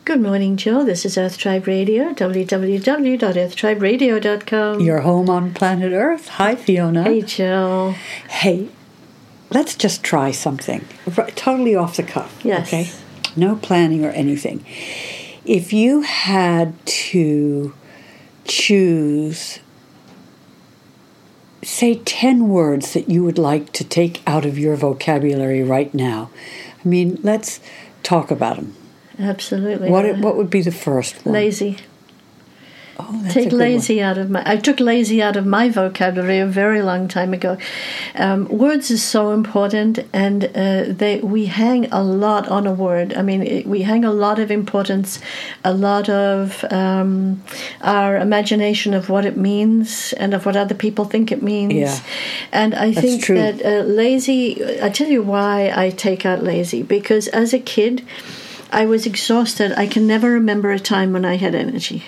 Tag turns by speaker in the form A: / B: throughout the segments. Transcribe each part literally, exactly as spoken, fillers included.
A: Good morning, Jill. This is Earth Tribe Radio, w w w dot earth tribe radio dot com.
B: Your home on planet Earth. Hi, Fiona.
A: Hey, Jill.
B: Hey, let's just try something. R- totally off the cuff.
A: Yes.
B: Okay? No planning or anything. If you had to choose, say, ten words that you would like to take out of your vocabulary right now, I mean, let's talk about them.
A: Absolutely.
B: What what would be the first one?
A: Lazy.
B: Oh, that's
A: Take
B: a good
A: lazy
B: one.
A: out of my... I took lazy out of my vocabulary a very long time ago. Um, words is so important, and uh, they we hang a lot on a word. I mean, it, we hang a lot of importance, a lot of um, our imagination of what it means and of what other people think it means.
B: Yeah.
A: And I
B: That's
A: think
B: true.
A: that uh, lazy... I tell you why I take out lazy. Because as a kid, I was exhausted. I can never remember a time when I had energy.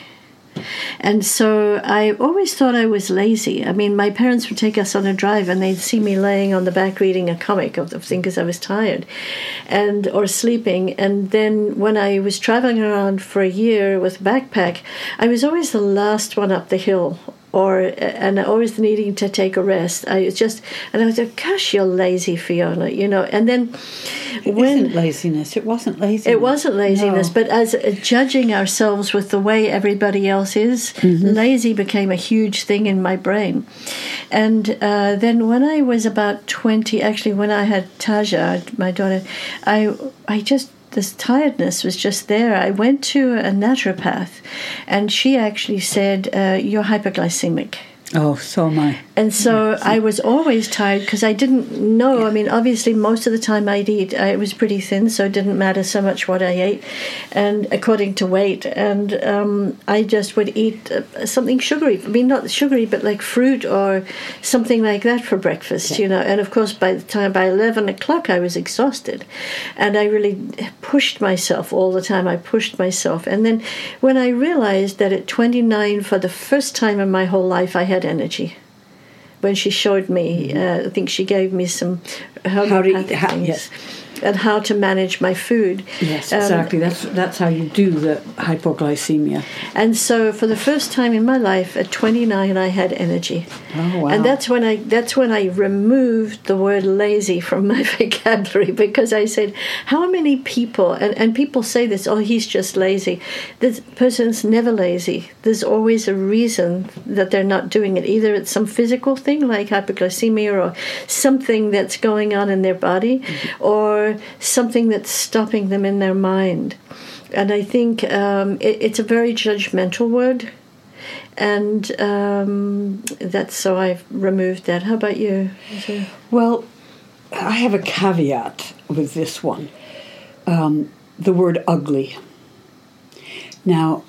A: And so I always thought I was lazy. I mean, my parents would take us on a drive and they'd see me laying on the back reading a comic of the thing because I was tired and or sleeping. And then when I was traveling around for a year with a backpack, I was always the last one up the hill. Or and always needing to take a rest. I was just and I was like, "Gosh, you're lazy, Fiona," you know. And then
B: It
A: when
B: isn't laziness, it wasn't laziness.
A: it wasn't laziness,
B: No.
A: but as uh, judging ourselves with the way everybody else is,
B: Mm-hmm.
A: lazy became a huge thing in my brain. And uh, then when I was about twenty, actually when I had Taja, my daughter, I I just. This tiredness was just there. I went to a naturopath, and she actually said, uh, "You're hypoglycemic."
B: Oh, so am I.
A: And so I was always tired because I didn't know. I mean, obviously, most of the time I'd eat, I was pretty thin, so it didn't matter so much what I ate, and according to weight. And um, I just would eat uh, something sugary. I mean, not sugary, but like fruit or something like that for breakfast,
B: Yeah.
A: you know. And of course, by the time, by eleven o'clock, I was exhausted. And I really pushed myself all the time. I pushed myself. And then when I realized that at twenty-nine, for the first time in my whole life, I had energy. When she showed me, uh, I think she gave me some homeopathic
B: how-
A: things
B: yes.
A: and how to manage my food.
B: Yes,
A: Um,
B: exactly. That's that's how you do the hypoglycemia.
A: And so, for the first time in my life, at twenty-nine, I had energy.
B: Oh, wow.
A: And that's when I that's when I removed the word lazy from my vocabulary, because I said, how many people, and, and people say this, oh, he's just lazy. This person's never lazy. There's always a reason that they're not doing it. Either it's some physical thing like hypoglycemia or something that's going on in their body, mm-hmm. or something that's stopping them in their mind. And I think um, it, it's a very judgmental word. And um, that's so I've removed that. How about you?
B: Well, I have a caveat with this one. Um, the word ugly. Now,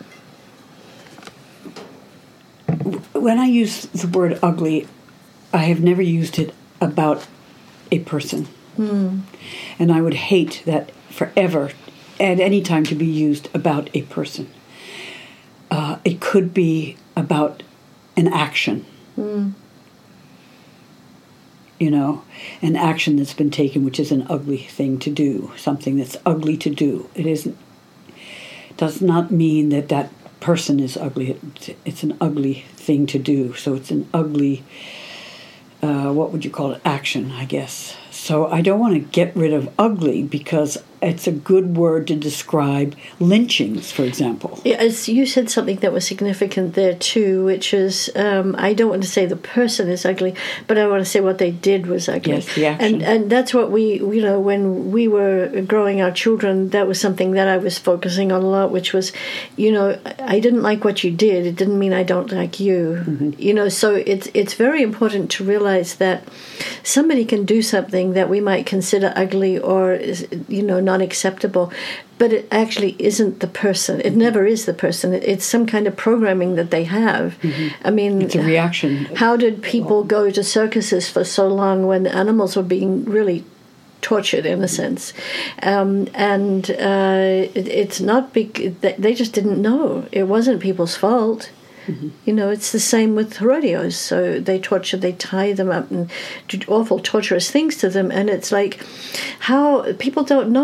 B: when I use the word ugly, I have never used it about a person.
A: Hmm.
B: And I would hate that forever, at any time, to be used about a person. Uh, it could be about an action.
A: Mm.
B: You know, an action that's been taken, which is an ugly thing to do, something that's ugly to do. It isn't, does not mean that that person is ugly. It's, it's an ugly thing to do. So it's an ugly, uh, what would you call it, action, I guess. So I don't want to get rid of ugly because it's a good word to describe lynchings, for example.
A: Yeah, as you said something that was significant there too, which is um, I don't want to say the person is ugly, but I want to say what they did was ugly.
B: Yes, the action.
A: And and that's what we, you know, when we were growing our children, that was something that I was focusing on a lot, which was, you know, I didn't like what you did. It didn't mean I don't like you. Mm-hmm. You know, so it's it's very important to realize that somebody can do something that we might consider ugly or, you know, not acceptable, but it actually isn't the person. It mm-hmm. never is the person. It's some kind of programming that they have. Mm-hmm. I mean,
B: it's a reaction.
A: How did people go to circuses for so long when the animals were being really tortured, in a sense? Um, and uh, it, it's not big. They just didn't know. It wasn't people's fault. Mm-hmm. You know, it's the same with rodeos. So they torture, they tie them up and do awful torturous things to them. And it's like, how people don't know.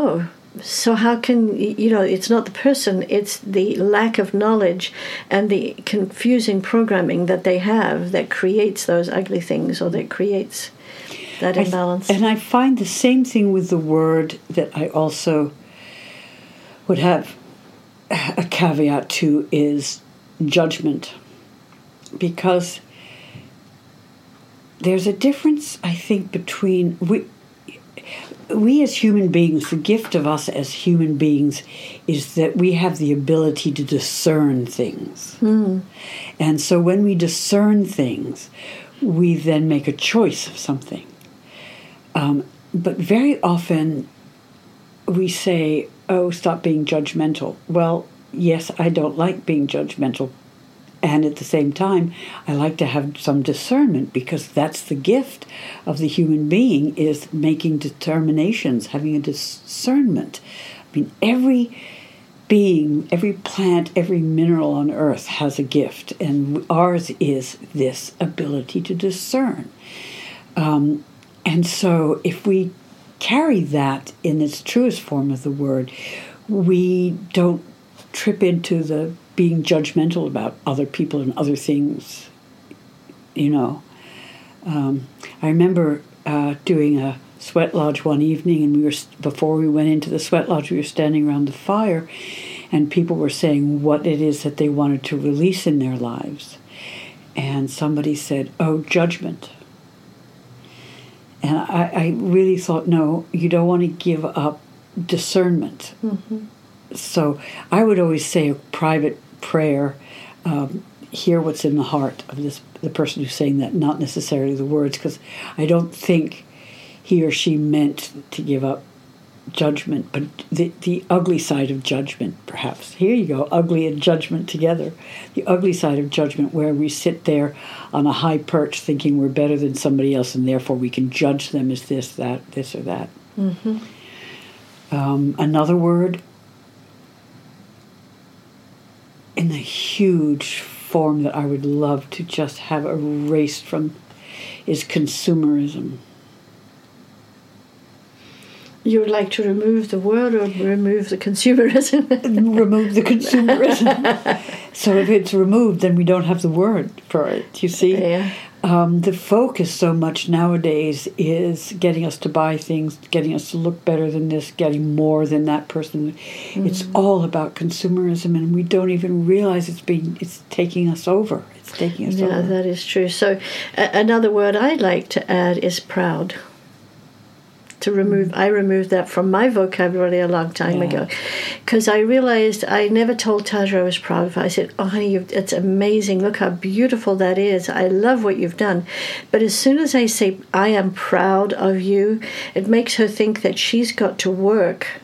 A: so how can, you know, it's not the person, it's the lack of knowledge and the confusing programming that they have that creates those ugly things, or that creates that imbalance.
B: I, and I find the same thing with the word that I also would have a caveat to is judgment. Because there's a difference, I think, between... we. We as human beings, the gift of us as human beings is that we have the ability to discern things.
A: Mm.
B: And so when we discern things, we then make a choice of something. Um, but very often we say, oh, stop being judgmental. Well, yes, I don't like being judgmental. And at the same time, I like to have some discernment, because that's the gift of the human being, is making determinations, having a discernment. I mean, every being, every plant, every mineral on earth has a gift, and ours is this ability to discern. Um, and so if we carry that in its truest form of the word, we don't trip into the being judgmental about other people and other things, you know. Um, I remember uh, doing a sweat lodge one evening, and we were before we went into the sweat lodge, we were standing around the fire, and people were saying what it is that they wanted to release in their lives. And somebody said, oh, judgment. And I, I really thought, no, you don't want to give up discernment.
A: Mm-hmm.
B: So I would always say a private prayer, um, hear what's in the heart of this the person who's saying that, not necessarily the words, because I don't think he or she meant to give up judgment, but the, the ugly side of judgment, perhaps. Here you go, ugly and judgment together. The ugly side of judgment, where we sit there on a high perch thinking we're better than somebody else, and therefore we can judge them as this, that, this or that.
A: Mm-hmm.
B: Um, another word, in a huge form that I would love to just have erased from, is consumerism.
A: You would like to remove the word, or remove the consumerism?
B: Remove the consumerism. So if it's removed, then we don't have the word for it, you see?
A: Yeah.
B: Um, the focus so much nowadays is getting us to buy things, getting us to look better than this, getting more than that person. Mm. It's all about consumerism, and we don't even realize it's being it's taking us over. It's taking us
A: yeah,
B: over.
A: Yeah, that is true. So uh, another word I'd like to add is proud. To remove, mm. I removed that from my vocabulary a long time yeah. ago, because I realized I never told Taja I was proud of her. I said, "Oh, honey, you've, it's amazing. Look how beautiful that is. I love what you've done." But as soon as I say I am proud of you, it makes her think that she's got to work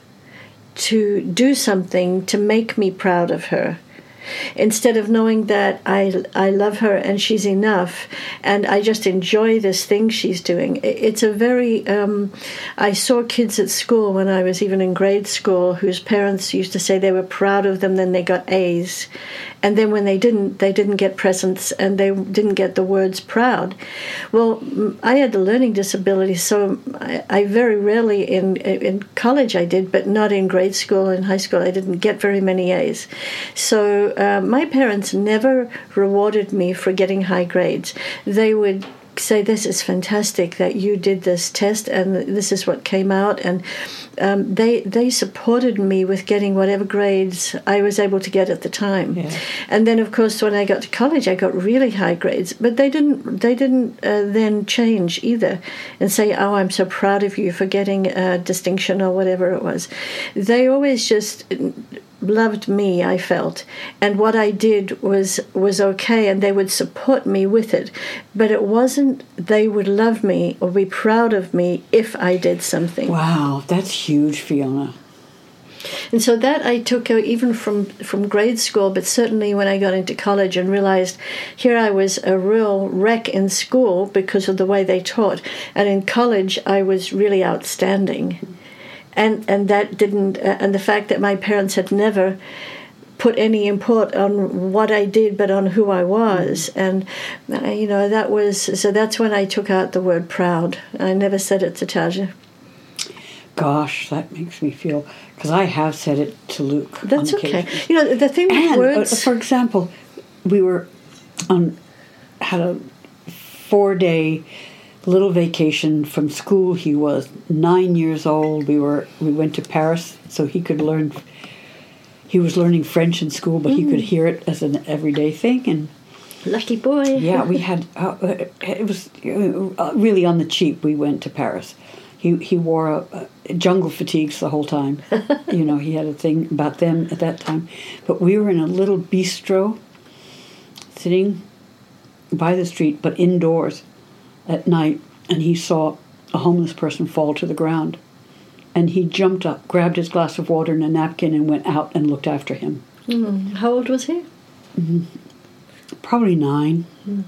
A: to do something to make me proud of her, instead of knowing that I, I love her and she's enough, and I just enjoy this thing she's doing. It's a very... Um, I saw kids at school when I was even in grade school whose parents used to say they were proud of them, then they got A's. And then when they didn't, they didn't get presents, and they didn't get the words proud. Well, I had a learning disability, so I, I very rarely, in in college I did, but not in grade school and high school, I didn't get very many A's. So uh, my parents never rewarded me for getting high grades. They would say, "This is fantastic that you did this test, and this is what came out," and um, they they supported me with getting whatever grades I was able to get at the time. Yeah. And then, of course, when I got to college, I got really high grades, but they didn't they didn't uh, then change either and say, "Oh, I'm so proud of you for getting a distinction," or whatever it was. They always just loved me, I felt, and what I did was was okay, and they would support me with it, but it wasn't they would love me or be proud of me if I did something.
B: Wow, that's huge, Fiona.
A: And so that I took even from from grade school, but certainly when I got into college and realized here I was a real wreck in school because of the way they taught, and in college I was really outstanding. And and that didn't, uh, and the fact that my parents had never put any import on what I did, but on who I was, mm. and uh, you know that was so. That's when I took out the word proud. I never said it to Taja.
B: gosh, that makes me feel, because I have said it to Luke.
A: That's
B: on
A: okay.
B: occasion.
A: You know, the thing with
B: And,
A: words...
B: uh, for example, we were on, had a four-day little vacation from school. He was nine years old. We were we went to Paris so he could learn. He was learning French in school, but mm. he could hear it as an everyday thing. And
A: lucky boy.
B: Yeah, we had. Uh, it was uh, really on the cheap. We went to Paris. He he wore a, a jungle fatigues the whole time. You know, he had a thing about them at that time. But we were in a little bistro, sitting by the street, but indoors at night, and he saw a homeless person fall to the ground. And he jumped up, grabbed his glass of water and a napkin, and went out and looked after him.
A: Mm. How old was he?
B: Mm-hmm. Probably nine.
A: Mm.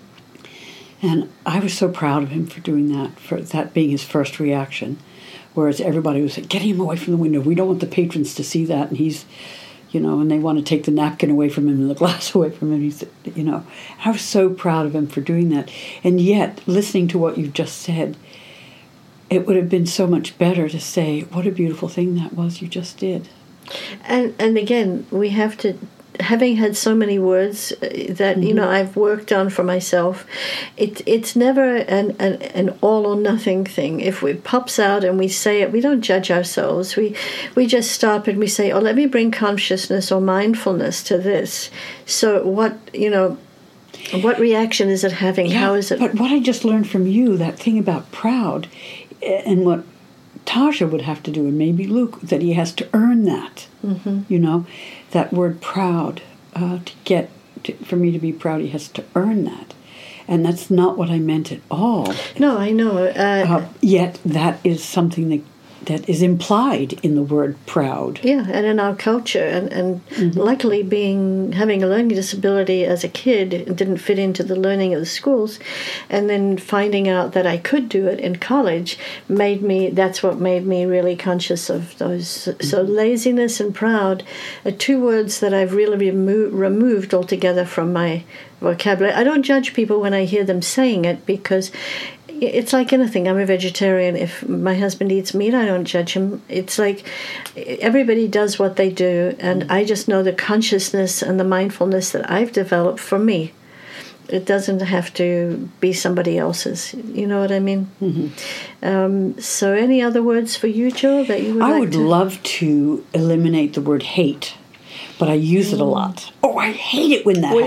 B: And I was so proud of him for doing that, for that being his first reaction. Whereas everybody was like, get him away from the window. We don't want the patrons to see that. And he's, you know, and they want to take the napkin away from him and the glass away from him. He's, you know, I was so proud of him for doing that. And yet, listening to what you've just said, it would have been so much better to say, what a beautiful thing that was you just did.
A: And and again, we have to, having had so many words that, mm-hmm. you know, I've worked on for myself, it, it's never an, an, an all or nothing thing. If it pops out and we say it, we don't judge ourselves. We, we just stop and we say, oh, let me bring consciousness or mindfulness to this. So what, you know, what reaction is it having?
B: Yeah,
A: How is it?
B: But what I just learned from you, that thing about proud, and what Tasha would have to do, and maybe Luke, that he has to earn that. Mm-hmm. You know, that word proud, uh, to get, to, for me to be proud, he has to earn that. And that's not what I meant at all.
A: No, I know. Uh,
B: uh, yet that is something that that is implied in the word proud.
A: Yeah, and in our culture. And, and
B: mm-hmm.
A: luckily, being having a learning disability as a kid, it didn't fit into the learning of the schools. And then finding out that I could do it in college made me, that's what made me really conscious of those. Mm-hmm. So laziness and proud are two words that I've really remo- removed altogether from my vocabulary. I don't judge people when I hear them saying it, because it's like anything. I'm a vegetarian. If my husband eats meat, I don't judge him. It's like everybody does what they do, and I just know the consciousness and the mindfulness that I've developed for me. It doesn't have to be somebody else's. You know what I mean? Mm-hmm. Um, so any other words for you, Joe, that you would
B: I
A: like
B: would
A: to?
B: love to eliminate the word hate, but I use it a lot. Oh, I hate it when that
A: we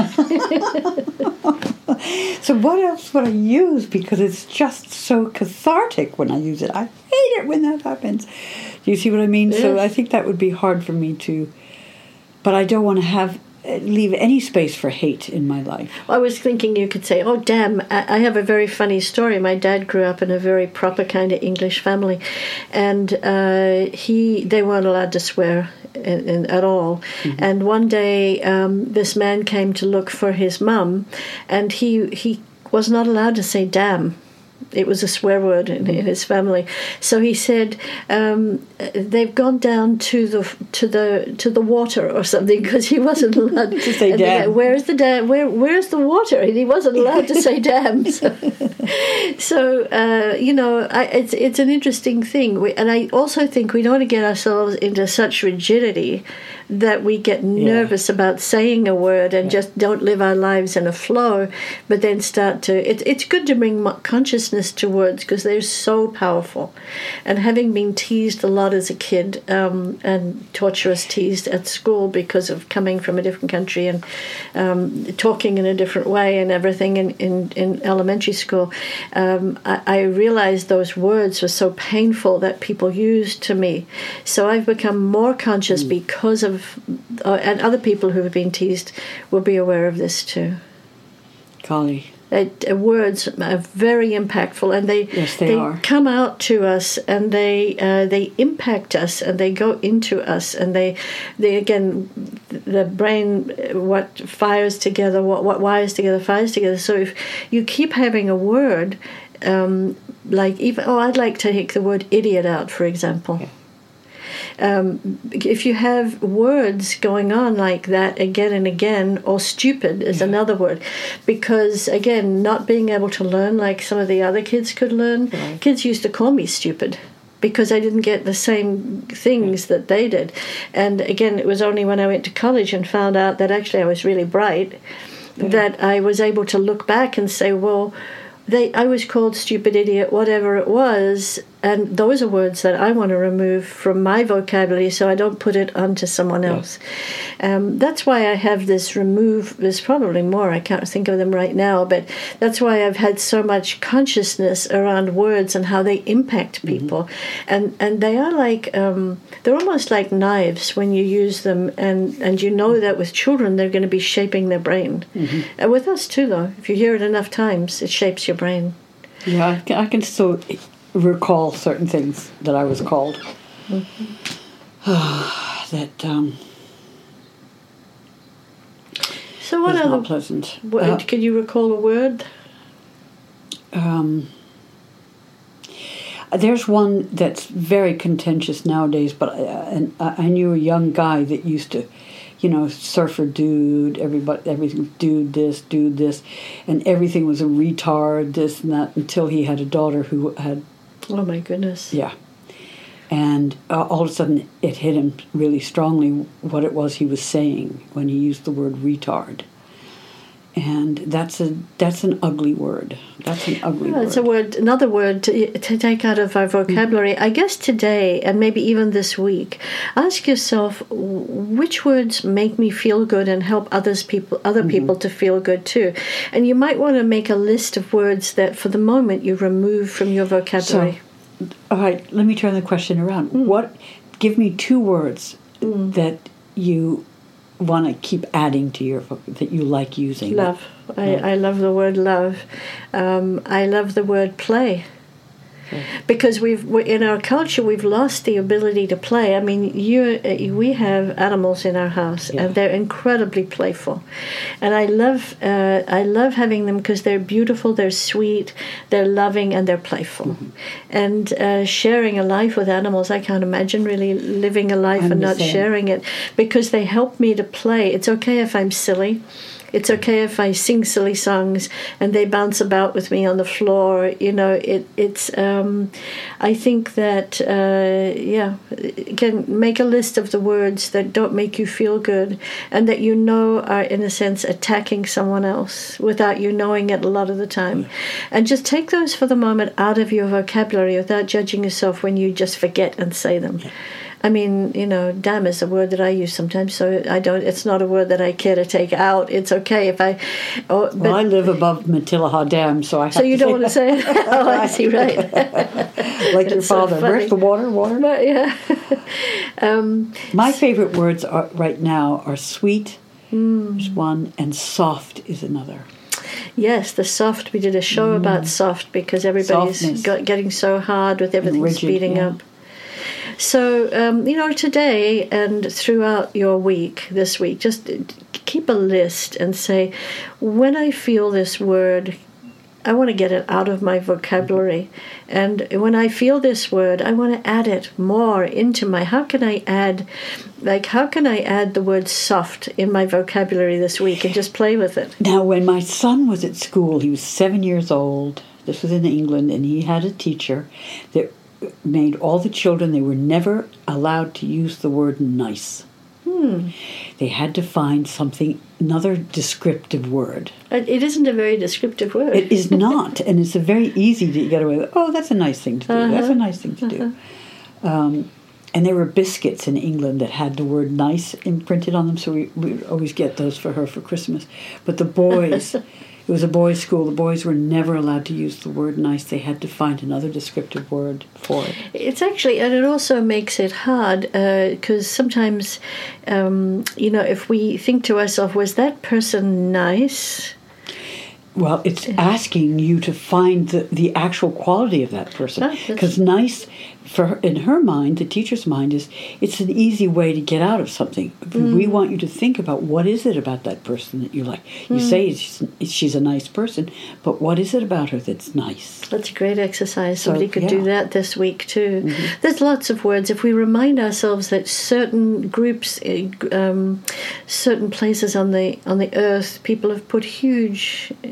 B: happens. So what else would I use? Because it's just so cathartic when I use it. I hate it when that happens. Do you see what I mean? Yes. So I think that would be hard for me to, but I don't want to have leave any space for hate in my life.
A: I was thinking you could say, oh, damn, I have a very funny story. My dad grew up in a very proper kind of English family, and uh, he they weren't allowed to swear in, in, at all. Mm-hmm. And one day, um, this man came to look for his mum, and he he was not allowed to say damn. It was a swear word in, in his family. So he said, um, "They've gone down to the to the to the water or something," because he wasn't allowed
B: to say damn.
A: Guy, Where's the dam? Where Where's the water? And he wasn't allowed to say damn. So, so uh, you know, I, it's it's an interesting thing, we, and I also think we don't want to get ourselves into such rigidity that we get nervous yeah. about saying a word and yeah. just don't live our lives in a flow, but then start to... It, it's good to bring consciousness to words because they're so powerful. And having been teased a lot as a kid, um, and torturous teased at school because of coming from a different country and um, talking in a different way and everything in, in, in elementary school, um, I, I realized those words were so painful that people used to me. So I've become more conscious mm. because of Uh, and other people who have been teased will be aware of this too.
B: Golly.
A: Uh, words are very impactful, and they
B: yes, they,
A: they
B: are.
A: come out to us, and they uh, they impact us, and they go into us, and they they again, the brain, what fires together, what what wires together, fires together. So if you keep having a word, um, like even oh, I'd like to take the word idiot out, for example. Yeah. Um, if you have words going on like that again and again, or stupid is yeah. another word, because again, not being able to learn like some of the other kids could learn. Right. Kids used to call me stupid. because I didn't get the same things that they did. And again, it was only when I went to college and found out that actually I was really bright yeah. that I was able to look back and say, well, they I was called stupid, idiot, whatever it was, and those are words that I want to remove from my vocabulary so I don't put it onto someone else. Yeah. Um, that's why I have this remove, there's probably more, I can't think of them right now, but that's why I've had so much consciousness around words and how they impact people. Mm-hmm. And and they are like, um, they're almost like knives when you use them, and, and you know that with children they're going to be shaping their brain. Mm-hmm. And with us too, though, if you hear it enough times, it shapes your brain.
B: Yeah, I can, I can still recall certain things that I was called. Mm-hmm. that um,
A: so what
B: was
A: other
B: not pleasant.
A: What, uh, can you recall a word?
B: Um, there's one that's very contentious nowadays, but I, and I knew a young guy that used to, you know, surfer dude, everybody, everything, dude this, dude this, and everything was a retard, this and that, until he had a daughter who had...
A: Oh, my goodness.
B: Yeah. And uh, all of a sudden it hit him really strongly what it was he was saying when he used the word retard. And that's a that's an ugly word. That's an ugly
A: well,
B: word.
A: It's a word, another word to, to take out of our vocabulary. Mm-hmm. I guess today, and maybe even this week, ask yourself which words make me feel good and help others people, other mm-hmm. people to feel good too. And you might want to make a list of words that, for the moment, you remove from your vocabulary.
B: So, all right, let me turn the question around. Mm. What? Give me two words mm. that you want to keep adding to your that you like using.
A: Love. I, I love the word love. Um, I love the word play. Because we've in our culture we've lost the ability to play. I mean, you we have animals in our house, yeah. and they're incredibly playful, and I love uh, I love having them because they're beautiful, they're sweet, they're loving, and they're playful. Mm-hmm. And uh, sharing a life with animals, I can't imagine really living a life I'm and not same. sharing it, because they help me to play. It's okay if I'm silly. It's okay if I sing silly songs and they bounce about with me on the floor. You know, it, it's, um, I think that, uh, yeah, again, make a list of the words that don't make you feel good and that you know are, in a sense, attacking someone else without you knowing it a lot of the time. And just take those for the moment out of your vocabulary without judging yourself when you just forget and say them. I mean, you know, damn is a word that I use sometimes, so I don't. It's not a word that I care to take out. It's okay if I. Oh, but,
B: well, I live above Matilaha Dam, so I. Have
A: so you
B: to
A: don't want to say it? Oh, I see. Right.
B: Like your father. So where's the water? Water.
A: But, yeah. um,
B: My favorite words are, right now are sweet. Mm. Is one, and soft is another.
A: Yes, the soft. We did a show mm. about soft because everybody's got, getting so hard with everything rigid, speeding yeah. up. So, um, you know, today and throughout your week, this week, just keep a list and say, when I feel this word, I want to get it out of my vocabulary. And when I feel this word, I want to add it more into my, how can I add, like, how can I add the word soft in my vocabulary this week and just play with it?
B: Now, when my son was at school, he was seven years old. This was in England, and he had a teacher that made all the children, they were never allowed to use the word nice. Hmm. They had to find something, another descriptive word.
A: It isn't a very descriptive word.
B: It is not, and it's a very easy to get away with. Oh, that's a nice thing to do. Uh-huh. That's a nice thing to uh-huh. do. Um, and there were biscuits in England that had the word nice imprinted on them, so we we would always get those for her for Christmas. But the boys... It was a boys' school. The boys were never allowed to use the word nice. They had to find another descriptive word for it.
A: It's actually, and it also makes it hard because uh, sometimes, um, you know, if we think to ourselves, was that person nice?
B: Well, it's asking you to find the, the actual quality of that person. Because oh, nice, for her, in her mind, the teacher's mind, is it's an easy way to get out of something. Mm. We want you to think about what is it about that person that you like. You mm. say she's, she's a nice person, but what is it about her that's nice?
A: That's a great exercise. Somebody so, could
B: yeah.
A: do that this week too.
B: Mm-hmm.
A: There's lots of words. If we remind ourselves that certain groups, um, certain places on the on the earth, people have put huge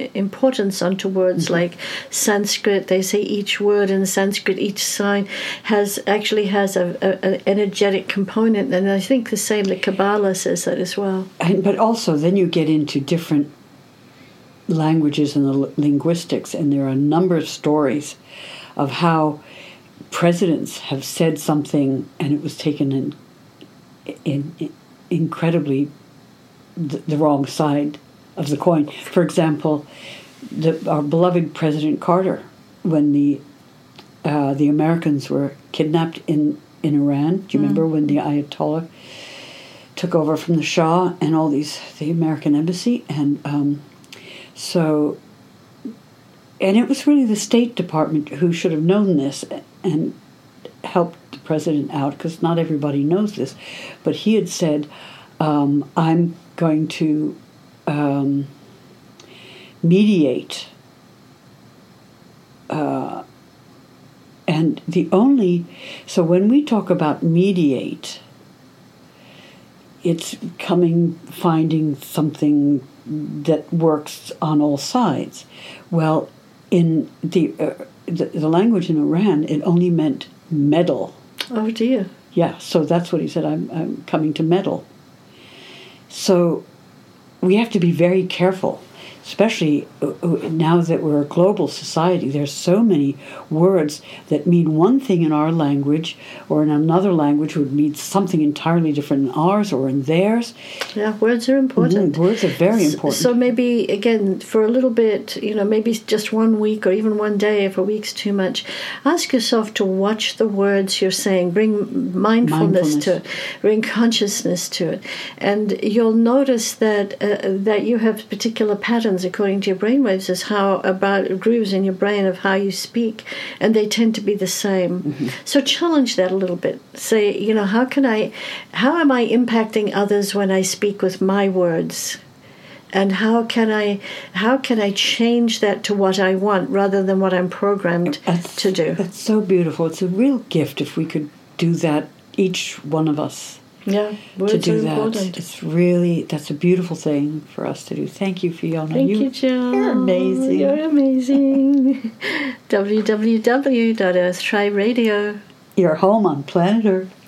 A: importance onto words mm-hmm. like Sanskrit. They say each word in Sanskrit, each sign has actually has a, a, an energetic component, and I think the same, the Kabbalah says that as well.
B: And, but also then you get into different languages and the linguistics, and there are a number of stories of how presidents have said something and it was taken in, in, in incredibly the, the wrong side of the coin. For example, the, our beloved President Carter, when the uh, the Americans were kidnapped in, in Iran, do you mm. remember when the Ayatollah took over from the Shah and all these, the American embassy, and um, so, and it was really the State Department who should have known this and helped the president out, because not everybody knows this, but he had said, um, I'm going to um, mediate. Uh, and the only, so when we talk about mediate, it's coming, finding something that works on all sides. Well, in the, uh, the the language in Iran, it only meant meddle.
A: Oh dear.
B: Yeah, so that's what he said, I'm, I'm coming to meddle. So we have to be very careful, especially now that we're a global society. There's so many words that mean one thing in our language, or in another language would mean something entirely different in ours or in theirs.
A: Yeah, words are important.
B: Mm-hmm. Words are very important.
A: So maybe, again, for a little bit, you know, maybe just one week or even one day, if a week's too much, ask yourself to watch the words you're saying. Bring mindfulness, mindfulness. to it. Bring consciousness to it. And you'll notice that uh, that you have particular patterns according to your brainwaves, as how about grooves in your brain of how you speak, and they tend to be the same. Mm-hmm. So challenge that a little bit. Say, you know, how can I, how am I impacting others when I speak with my words? And how can I, how can I change that to what I want rather than what I'm programmed
B: that's,
A: to do?
B: That's so beautiful. It's a real gift if we could do that, each one of us.
A: Yeah, words
B: to do
A: are
B: that.
A: important.
B: It's really, that's a beautiful thing for us to do. Thank you, Fiona.
A: Thank you,
B: you
A: Jill.
B: You're amazing.
A: You're amazing. w w w dot earth tribe radio.
B: Your home on planet Earth.